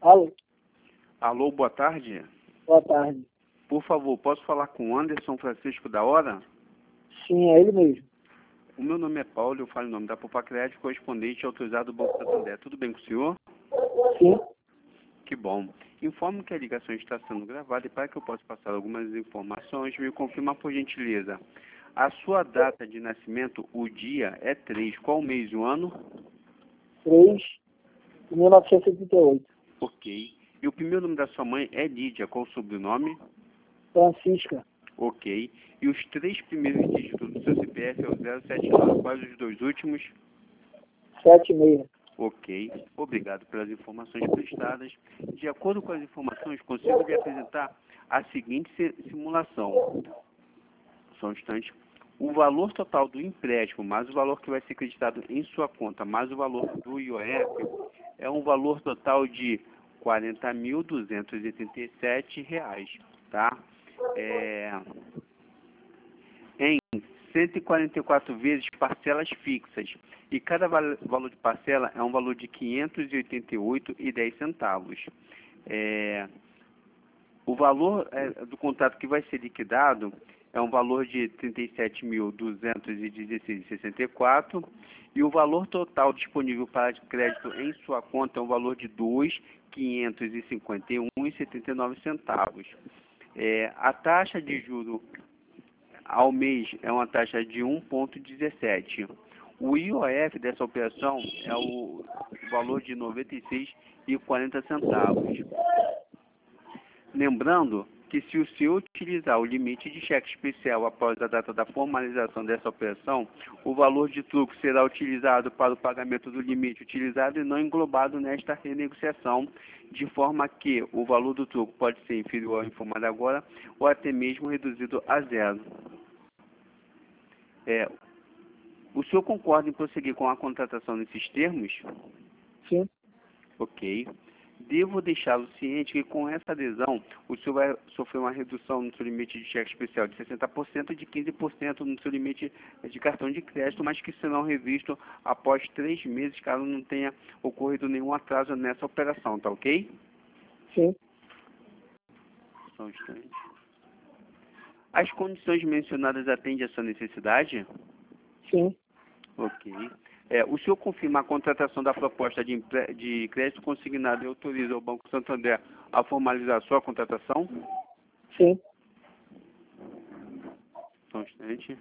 Alô, Alô, boa tarde. boa tarde. Por favor, posso falar com o Anderson Francisco da Hora? Sim, é ele mesmo. O meu nome é Paulo, eu falo em nome da Popacred, correspondente autorizado do Banco Santander. Tudo bem com o senhor? Sim, Que bom. Informo que a ligação está sendo gravada e para que eu possa passar algumas informações, me confirma por gentileza. A sua data de nascimento, o dia é 3. Qual mês e o ano? 3 de 1978. Ok. E o primeiro nome da sua mãe é Lídia. Qual o sobrenome? Francisca, Ok. E os 3 primeiros dígitos do seu CPF é o 079. Quais os 2 últimos? 76. Ok. Obrigado pelas informações prestadas. De acordo com as informações, consigo lhe apresentar a seguinte simulação. Só um instante. O valor total do empréstimo, mais o valor que vai ser acreditado em sua conta, mais o valor do IOF, é um valor total de R$ 40.287, tá? Em 144 vezes parcelas fixas. E cada valor de parcela é um valor de R$ 588,10. O valor do contrato que vai ser liquidado é um valor de R$ 37.216,64 e o valor total disponível para crédito em sua conta é um valor de R$ 2.551,79. A taxa de juro ao mês é uma taxa de 1,17. O IOF dessa operação é o valor de R$ 96,40. Lembrando que se o senhor utilizar o limite de cheque especial após a data da formalização dessa operação, o valor de truco será utilizado para o pagamento do limite utilizado e não englobado nesta renegociação, de forma que o valor do truco pode ser inferior ao informado agora ou até mesmo reduzido a zero. O senhor concorda em prosseguir com a contratação nesses termos? Sim, Ok. Devo deixá-lo ciente que com essa adesão, o senhor vai sofrer uma redução no seu limite de cheque especial de 60% e de 15% no seu limite de cartão de crédito, mas que serão revistos após 3 meses, caso não tenha ocorrido nenhum atraso nessa operação, tá ok? sim, Só um instante. As condições mencionadas atendem à sua necessidade? sim, Ok. O senhor confirma a contratação da proposta de crédito consignado e autoriza o Banco Santander a formalizar a sua contratação? sim. Só um instante.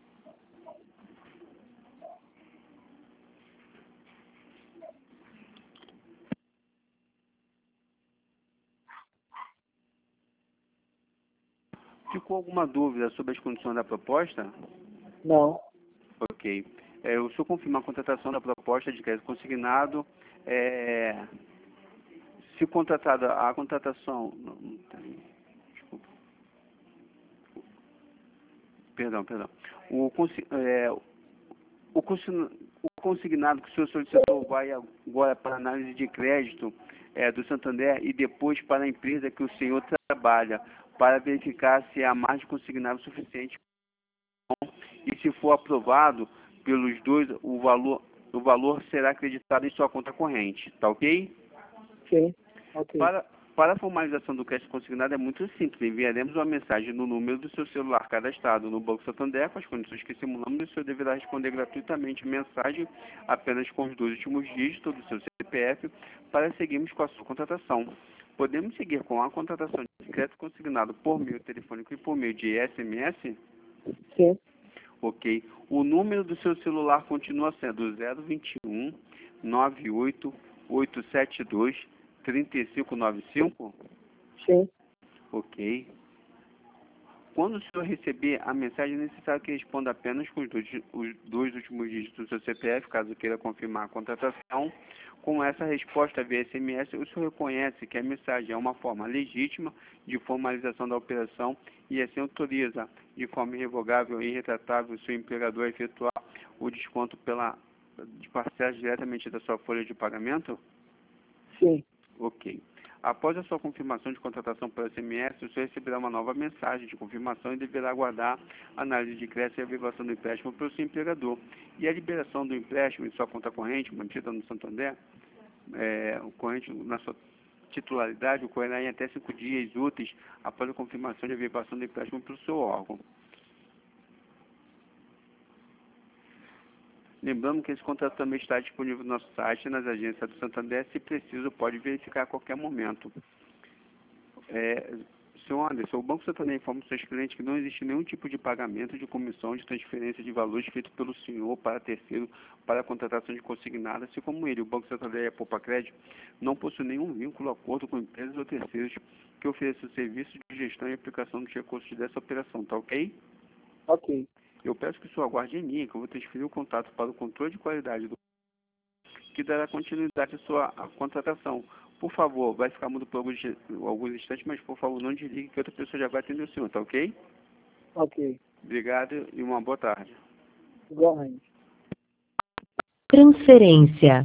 Ficou alguma dúvida sobre as condições da proposta? Não, Ok. O senhor confirma a contratação da proposta de crédito consignado. Se contratada a contratação... Não tem, desculpa. Perdão. O consignado que o senhor solicitou vai agora para análise de crédito do Santander e depois para a empresa que o senhor trabalha, para verificar se há margem consignada suficiente. E se for aprovado pelos dois, o valor será acreditado em sua conta corrente. Tá ok? sim, ok. Para a formalização do crédito consignado é muito simples. Enviaremos uma mensagem no número do seu celular cadastrado no Banco Santander com as condições que simulamos e o senhor deverá responder gratuitamente a mensagem apenas com os 2 últimos dígitos do seu CPF para seguirmos com a sua contratação. Podemos seguir com a contratação de crédito consignado por meio telefônico e por meio de SMS? Sim, Ok. O número do seu celular continua sendo 021 98 872 3595? sim, Ok. Quando o senhor receber a mensagem, é necessário que responda apenas com os 2 últimos dígitos do seu CPF, caso queira confirmar a contratação. Com essa resposta via SMS, o senhor reconhece que a mensagem é uma forma legítima de formalização da operação e assim autoriza de forma irrevogável e irretratável o seu empregador a efetuar o desconto de parcelas diretamente da sua folha de pagamento? sim, Ok. Após a sua confirmação de contratação por SMS, o senhor receberá uma nova mensagem de confirmação e deverá aguardar a análise de crédito e a averbação do empréstimo pelo seu empregador. E a liberação do empréstimo em sua conta corrente, mantida no Santander, titularidade ocorrerá em até 5 dias úteis após a confirmação de averbação do empréstimo pelo seu órgão. Lembrando que esse contrato também está disponível no nosso site, nas agências do Santander. Se preciso, pode verificar a qualquer momento. Senhor Anderson, o Banco Santander informa os seus clientes que não existe nenhum tipo de pagamento de comissão de transferência de valores feito pelo senhor para terceiro para a contratação de consignado, assim como ele, o Banco Santander e a Poupa Crédito, não possui nenhum vínculo ou acordo com empresas ou terceiros que ofereçam serviço de gestão e aplicação dos recursos dessa operação, tá ok? Ok. Eu peço que o senhor aguarde em linha, que eu vou transferir o contato para o controle de qualidade do que dará continuidade à sua contratação. Por favor, vai ficar mudo por alguns instantes, mas por favor não desligue que outra pessoa já vai atender o senhor, tá ok? Ok. Obrigado e uma boa tarde. Igualmente. Transferência.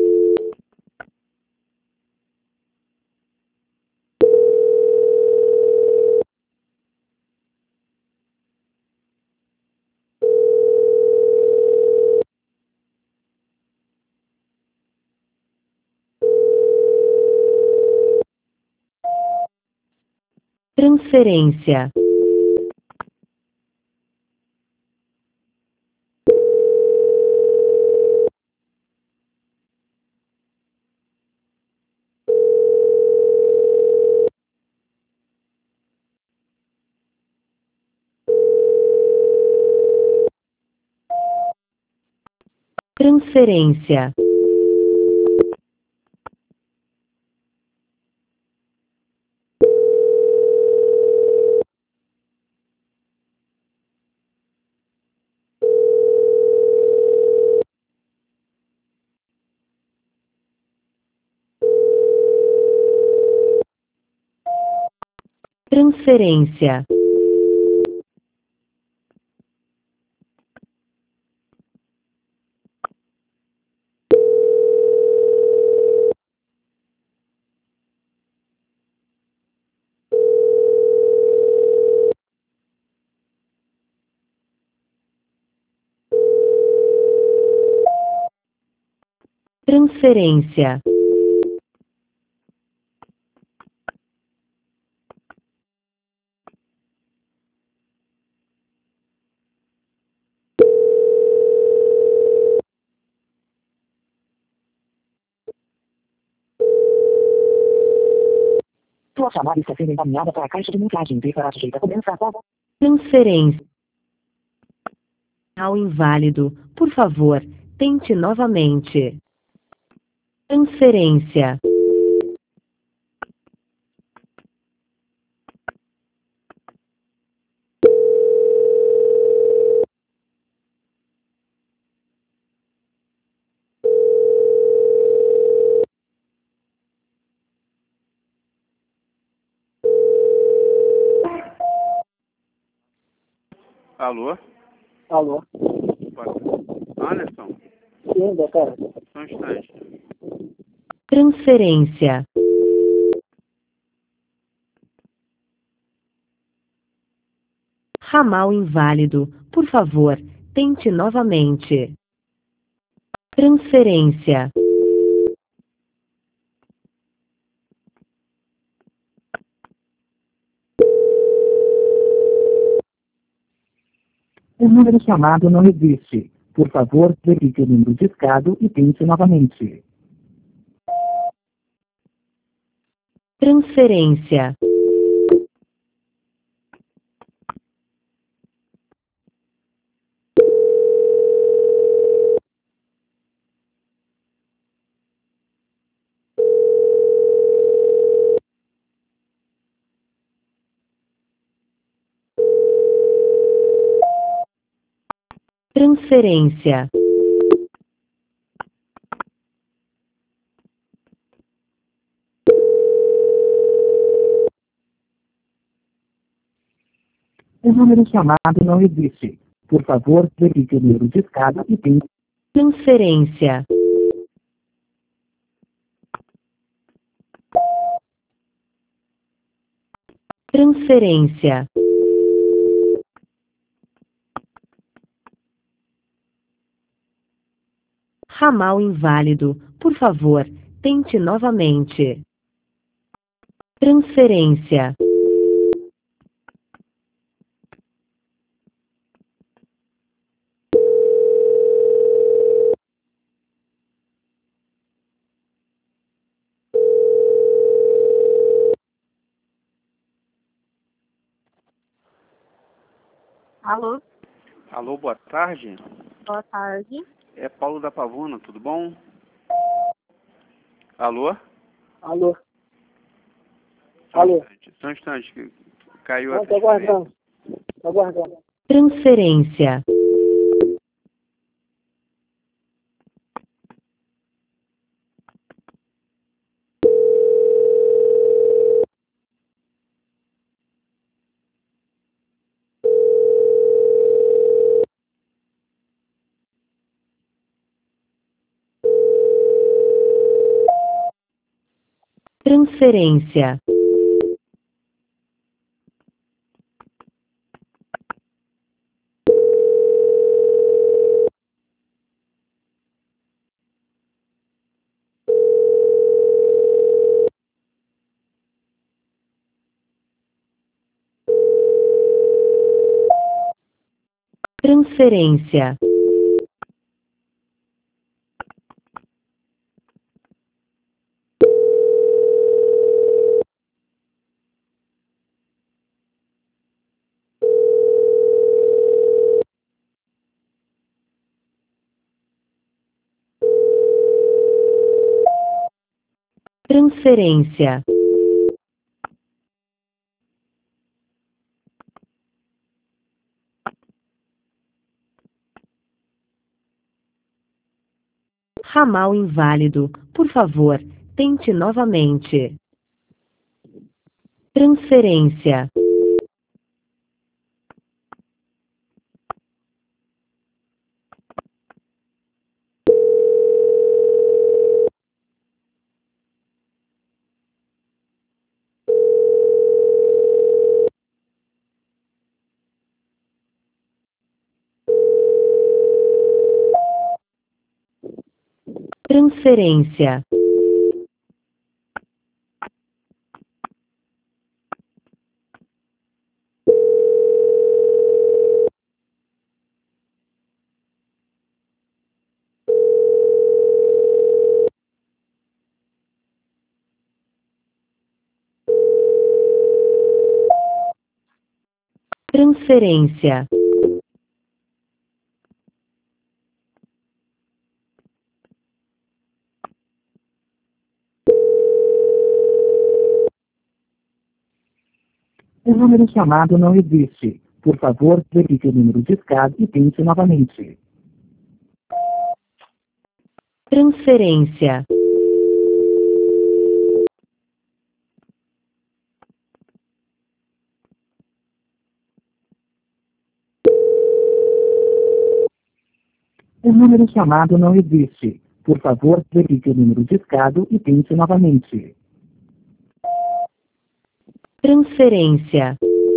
Transferência. Transferência. Transferência. Transferência. Sua chamada está sendo encaminhada para a caixa de mensagem. Para sujeita começar. Transferência. Ao inválido. Por favor, tente novamente. Transferência. Alô? Alô? Anderson, Sim, doutora. só um instante. Transferência. Ramal inválido. Por favor, tente novamente. Transferência. O número chamado não existe. Por favor, verifique o número discado e tente novamente. Transferência. Transferência. O número chamado não existe. Por favor, verifique o número discado e tente. Transferência. Transferência. Ramal inválido. Por favor, tente novamente. Transferência. Alô, Alô, boa tarde. boa tarde. É Paulo da Pavuna, tudo bom? Alô? Alô? Só um Alô? instante, só um instante, que caiu a Não, tô aguardando. Tô aguardando. Transferência. Transferência. Transferência. Transferência. Ramal inválido. Por favor, tente novamente. Transferência. Transferência. Transferência. O número chamado não existe. Por favor, verifique o número discado e tente novamente. Transferência. O número chamado não existe. Por favor, verifique o número discado e tente novamente. Transferência.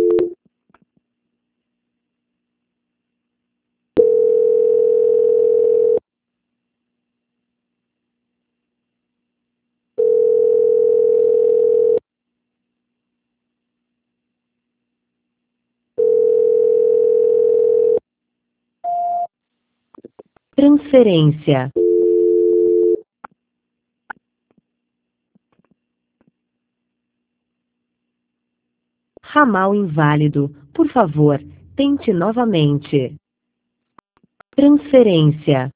Transferência. Ramal inválido. Por favor, tente novamente. Transferência.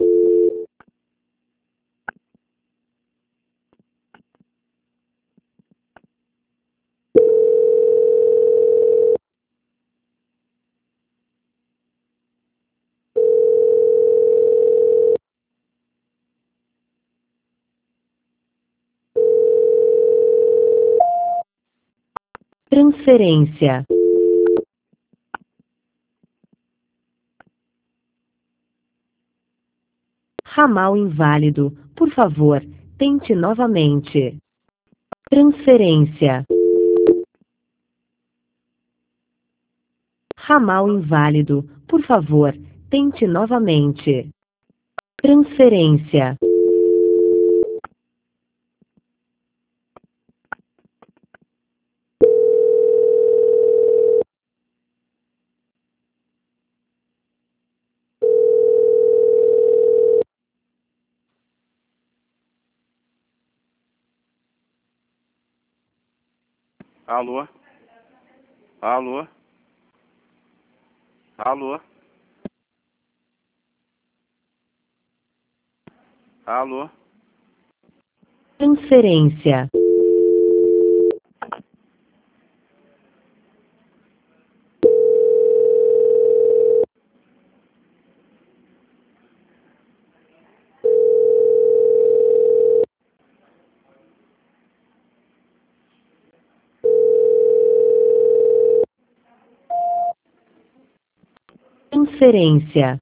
Transferência. Ramal inválido. Por favor, tente novamente. Transferência. Ramal inválido. Por favor, tente novamente. Transferência. Alô? Alô? Alô? Alô? Transferência. Transferência.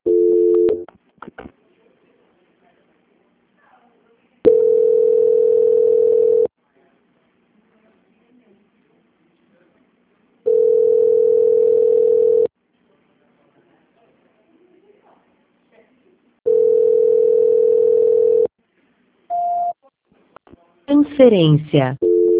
Transferência.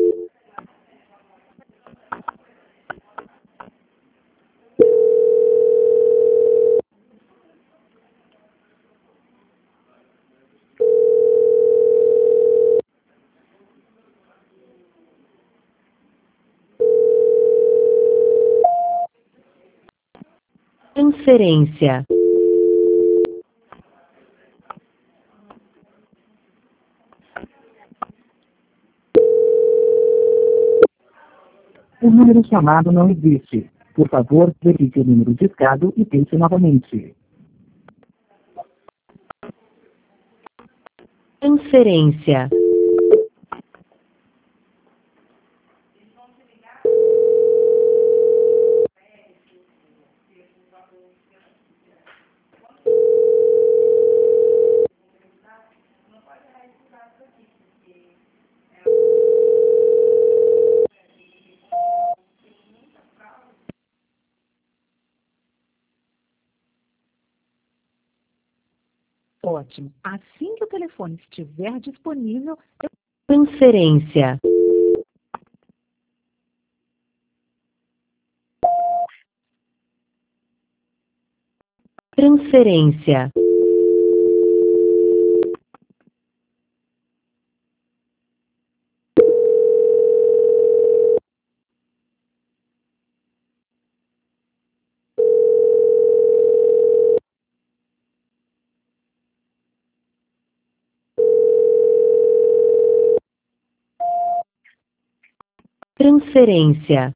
Transferência. O número chamado não existe. Por favor, verifique o número discado e tente novamente. Transferência. Ótimo. Assim que o telefone estiver disponível, Transferência. Transferência. Transferência.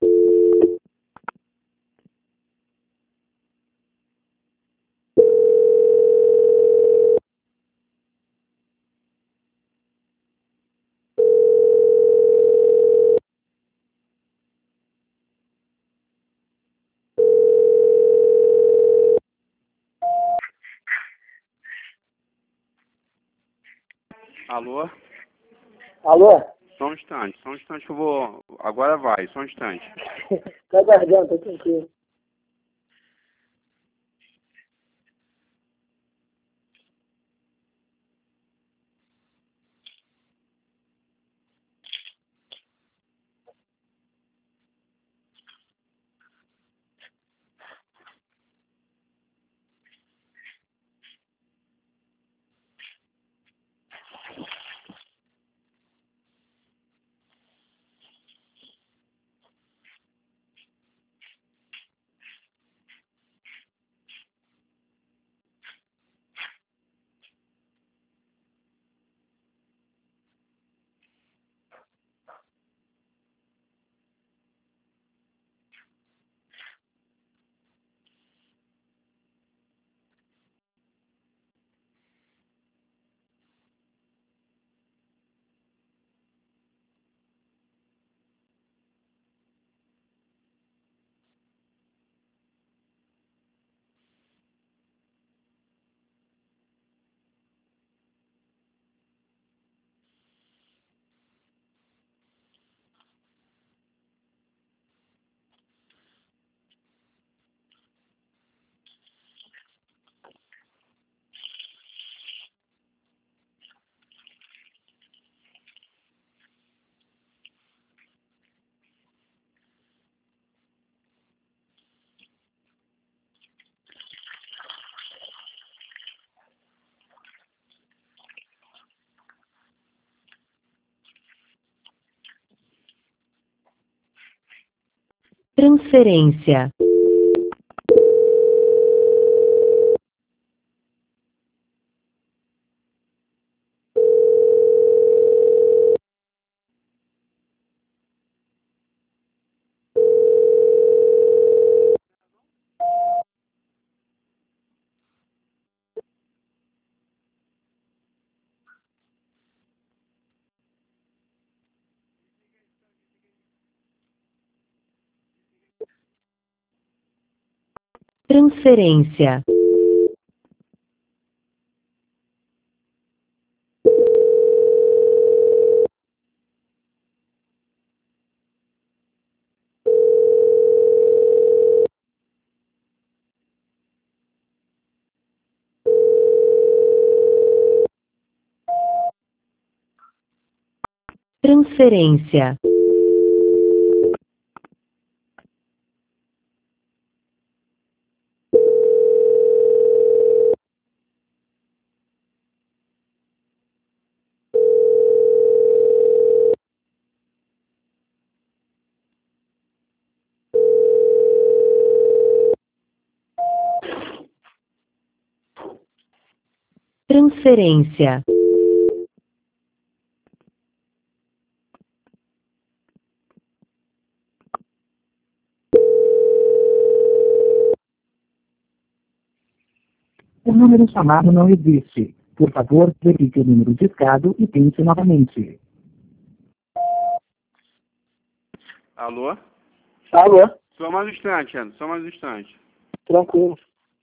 Alô? Alô? Só um instante que eu vou... Agora vai, só um instante. Tá aguardando, tá tranquilo. Transferência. Transferência. Transferência. Transferência. O número chamado não existe. Por favor, verifique o número discado e tente novamente. Alô? Alô? Só mais um instante, Ana. Só mais um instante. Tranquilo.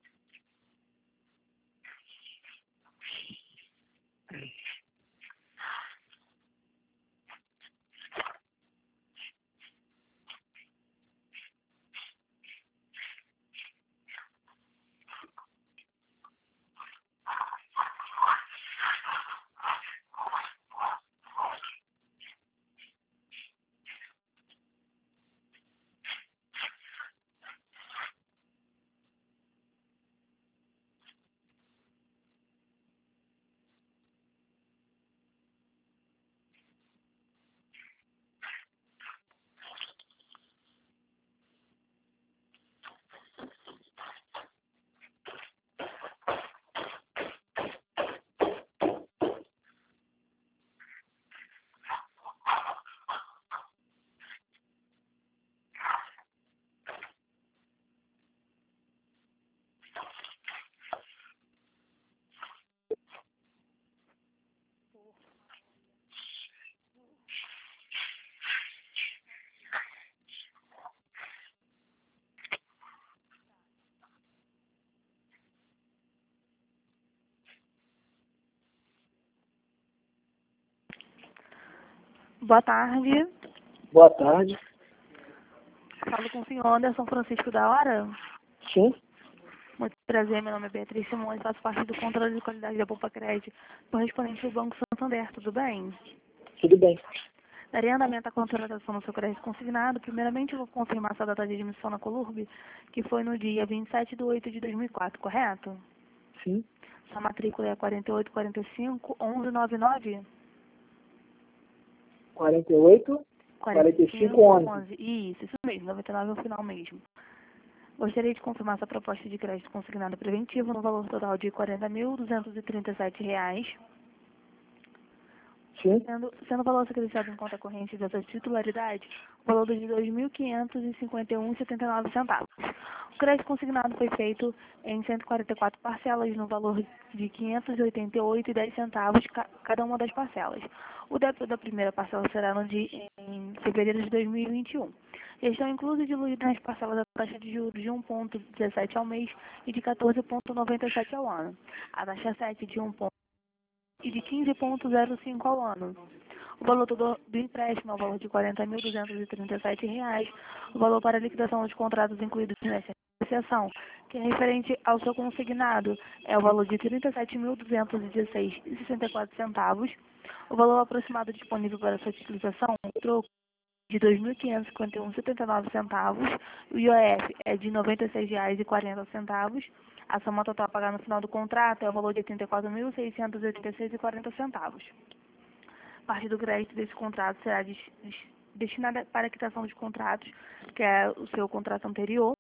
Boa tarde. Boa tarde. Falo com o senhor Anderson Francisco da Hora. Sim? Muito prazer, meu nome é Beatriz Simões, faço parte do controle de qualidade da Poupa Crédito, correspondente do Banco Santander, tudo bem? Tudo bem. Daria andamento à contratação no seu crédito consignado. Primeiramente, eu vou confirmar sua data de admissão na Colurb, que foi no dia 27/8/2004, correto? Sim? Sua matrícula é 4845-1199? 48, 45, 11. Isso mesmo, 99 é o final mesmo. Gostaria de confirmar sua proposta de crédito consignado preventivo no valor total de R$ 40.237, Sim? sendo o valor secretado em conta corrente dessa titularidade, o valor de R$ 2.551,79. O crédito consignado foi feito em 144 parcelas no valor de R$ 588,10 cada uma das parcelas. O débito da primeira parcela será em fevereiro de 2021. Estão inclusos e diluídos nas parcelas a taxa de juros de 1,17 ao mês e de 14,97 ao ano. A taxa 7 de 1 e de 15,05 ao ano. O valor do empréstimo é o valor de R$ 40.237. O valor para a liquidação dos contratos incluídos nessa negociação, que é referente ao seu consignado, é o valor de R$ 37.216,64. O valor aproximado disponível para sua utilização, o troco, de R$ 2.551,79. O IOF é de R$ 96,40. A soma total a pagar no final do contrato é o valor de R$ 84.686,40. Parte do crédito desse contrato será destinada para a quitação dos contratos que é o seu contrato anterior,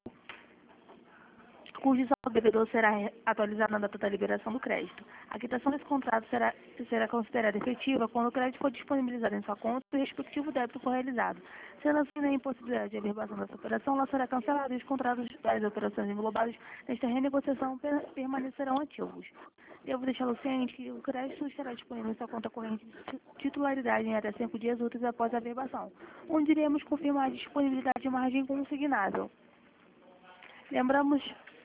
cujo saldo devedor será atualizado na data da liberação do crédito. A quitação desse contrato será considerada efetiva quando o crédito for disponibilizado em sua conta e o respectivo débito for realizado. Sendo assim, a impossibilidade de averbação dessa operação, ela será cancelada e os contratos das operações englobadas nesta renegociação permanecerão ativos. Devo deixá-lo ciente que o crédito estará disponível em sua conta corrente de titularidade em até 5 dias úteis após a averbação, onde iremos confirmar a disponibilidade de margem consignável. Lembramos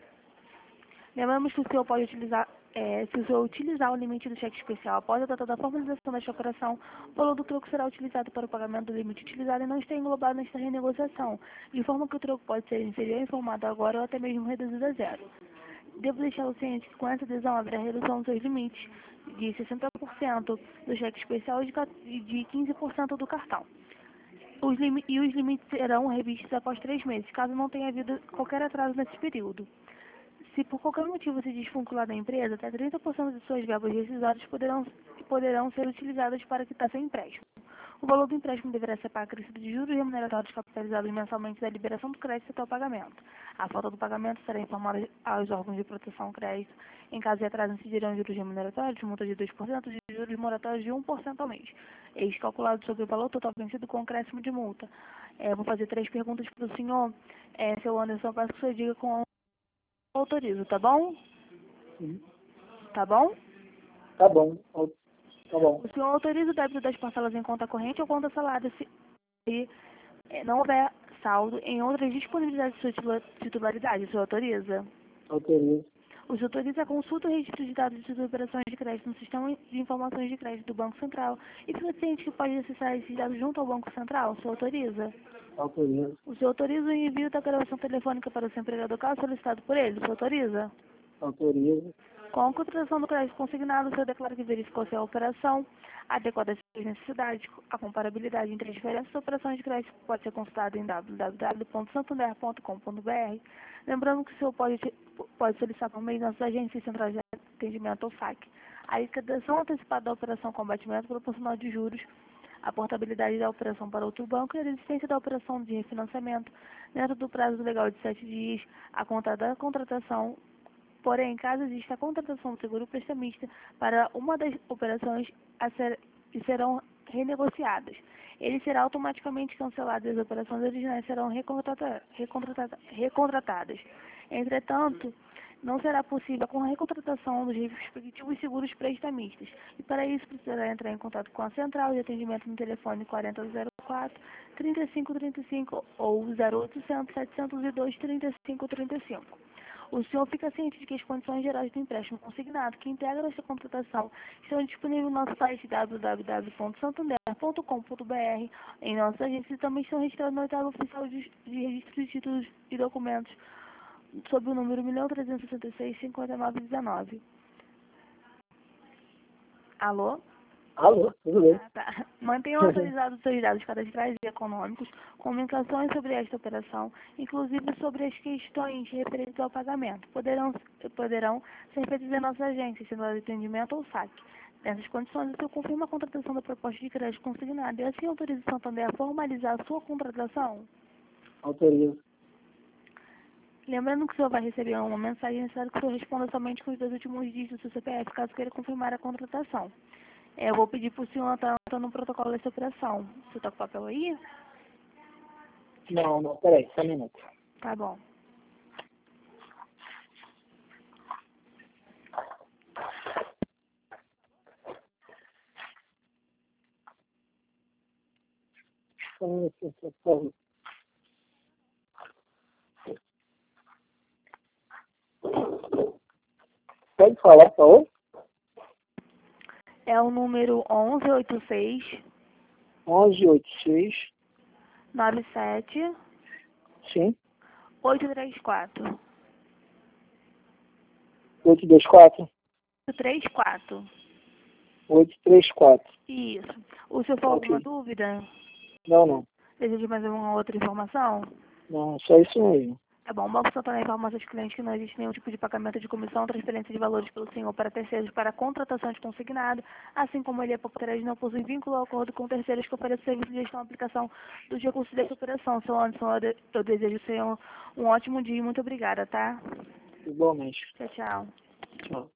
que o senhor pode utilizar, se o senhor utilizar o limite do cheque especial após a data da formalização desta operação, o valor do troco será utilizado para o pagamento do limite utilizado e não está englobado nesta renegociação, de forma que o troco pode ser inserido informado agora ou até mesmo reduzido a zero. Devo deixá-lo ciente que com essa adesão haverá redução dos seus limites de 60% do cheque especial e de 15% do cartão. Os limites serão revistos após 3 meses, caso não tenha havido qualquer atraso nesse período. Se por qualquer motivo se desvincular da empresa, até 30% de suas verbas rescisórias poderão ser utilizadas para quitar seu empréstimo. O valor do empréstimo deverá ser pago acrescido de juros remuneratórios capitalizados mensalmente da liberação do crédito até o pagamento. A falta do pagamento será informada aos órgãos de proteção ao crédito. Em caso de atraso, incidirão juros remuneratórios, multa de 2% e juros moratórios de 1% ao mês. Eis calculado sobre o valor total vencido com acréscimo de multa. Vou fazer 3 perguntas para o senhor. Seu Anderson, peço que o senhor diga com autorizo, tá bom? Sim. Tá bom? Tá bom. Tá bom. O senhor autoriza o débito das parcelas em conta corrente ou conta salada se não houver saldo em outras disponibilidades de sua titularidade? O senhor autoriza? Autorizo. O senhor autoriza a consulta e registro de dados de suas operações de crédito no sistema de informações de crédito do Banco Central e fica ciente que pode acessar esses dados junto ao Banco Central? O senhor autoriza? Autorizo. O senhor autoriza o envio da gravação telefônica para o seu empregador caso solicitado por ele? O senhor autoriza? Autorizo. Com a contratação do crédito consignado, o senhor declara que verificou se a operação adequada às suas necessidades. A comparabilidade entre as diferentes operações de crédito pode ser consultada em www.santander.com.br. Lembrando que o senhor pode solicitar por meio de nossas agências centrais de atendimento ou FAC. A liquidação antecipada da operação com abatimento proporcional de juros, a portabilidade da operação para outro banco e a desistência da operação de refinanciamento dentro do prazo legal de 7 dias, a conta da contratação. Porém, caso exista a contratação do seguro prestamista para uma das operações que serão renegociadas, ele será automaticamente cancelado e as operações originais serão recontratadas. Entretanto, não será possível com a recontratação dos respectivos seguros prestamistas. E para isso precisará entrar em contato com a central de atendimento no telefone 4004-3535 ou 0800-702-3535. O senhor fica ciente de que as condições gerais do empréstimo consignado que integram esta contratação estão disponíveis no nosso site www.santander.com.br, em nossas agências e também estão registrados no oitavo oficial de registro de títulos e documentos sob o número 1366-5919. Alô? Alô, tudo bem? Tá. Mantenham atualizados os seus dados cadastrais e econômicos, comunicações sobre esta operação, inclusive sobre as questões referentes ao pagamento. Poderão ser feitas em nossas agências, sendo de atendimento ou saque. Nessas condições, o senhor confirma a contratação da proposta de crédito consignada e assim autoriza o Santander a formalizar a sua contratação? Autorizo. Lembrando que o senhor vai receber uma mensagem necessária que o senhor responda somente com os 2 últimos dígitos do seu CPF, caso queira confirmar a contratação. Eu vou pedir para o senhor estar anotando no protocolo dessa operação. O senhor está com o papel aí? Não, peraí, só um minuto. Tá bom. Só um minuto, por favor. Pode falar, por favor? É o número 1186 1186. 97 Sim. 834. 824. 834. 834. Isso. O senhor falou Ok. alguma dúvida? Não. Deseja mais alguma outra informação? Não, só isso mesmo. Tá bom, o Banco Santander informa aos seus clientes que não existe nenhum tipo de pagamento de comissão, transferência de valores pelo senhor para terceiros para contratação de consignado, assim como ele por trás não possui vínculo ou acordo com terceiros que oferecem serviço de gestão e aplicação dos recursos dessa operação. Seu Anderson, eu desejo ser um ótimo dia e muito obrigada, tá? Igualmente. Tchau, tchau. Tchau.